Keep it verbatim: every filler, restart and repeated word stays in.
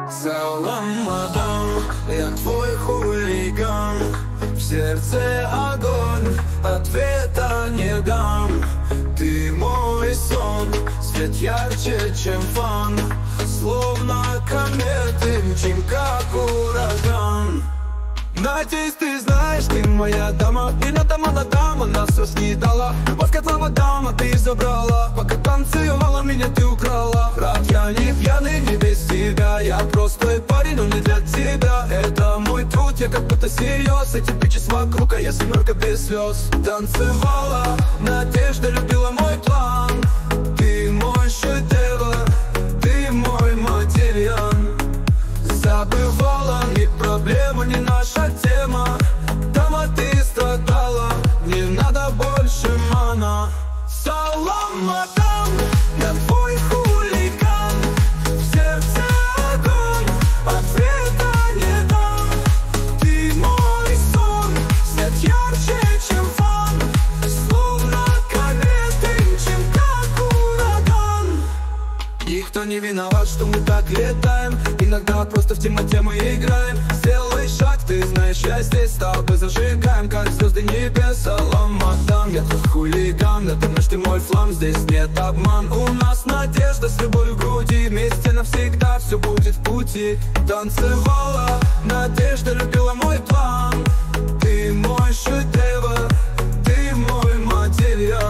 Салам, мадам, я твой хулиган. В сердце огонь, ответа не дам. Ты мой сон, свет ярче, чем фан. Словно кометы, мчим, как ураган. Надеюсь, ты знаешь, ты моя дама. И на дома на дама нас все снедала. Любовь как лава дама, ты забрала. Пока танцевала, меня ты украла. Брат, я не пьяный, не без тебя. Я простой парень, но не для тебя. Это мой труд, я как будто серьез. Эти бичи вокруг, а я семерка без слез. Танцевала, надежда любила мой план. Ты мой шедевр, ты мой материал. Забывала, не проблема, не наша тема. Дама, ты страдала, не надо больше мана. Салам, мадам, я твой хулиган. В сердце огонь, ответа не дам. Ты мой сон, свет ярче, чем фан. Словно кометы, мчим, как ураган. Никто не виноват, что мы так летаем. Иногда просто в темноте мы играем. Сделай шаг, ты знаешь, я здесь с тобой зажигаем, как звезды небес. Салам, мадам, я твой хулиган. Это наш, ты мой флам, здесь нет обман. У нас надежда с любовью в груди. Вместе навсегда все будет в пути. Танцевала, надежда любила мой план. Ты мой шедевр, ты мой материал.